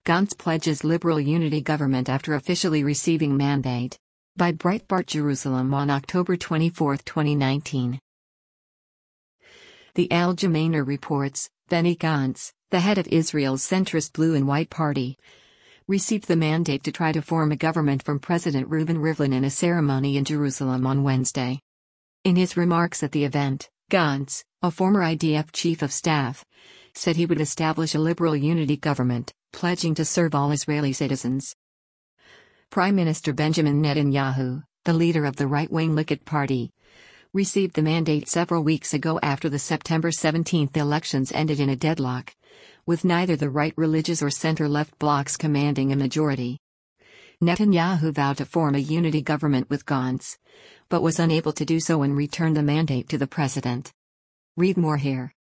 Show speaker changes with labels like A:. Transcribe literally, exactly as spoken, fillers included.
A: Gantz pledges liberal unity government after officially receiving mandate. By Breitbart Jerusalem on October twenty-fourth, twenty nineteen. The Al-Jamaner reports, Benny Gantz, the head of Israel's centrist Blue and White Party, received the mandate to try to form a government from President Reuven Rivlin in a ceremony in Jerusalem on Wednesday. In his remarks at the event, Gantz, a former I D F chief of staff, said he would establish a liberal unity government, pledging to serve all Israeli citizens. Prime Minister Benjamin Netanyahu, the leader of the right-wing Likud Party, received the mandate several weeks ago after the September seventeenth elections ended in a deadlock, with neither the right religious or center-left blocs commanding a majority. Netanyahu vowed to form a unity government with Gantz, but was unable to do so and returned the mandate to the president. Read more here.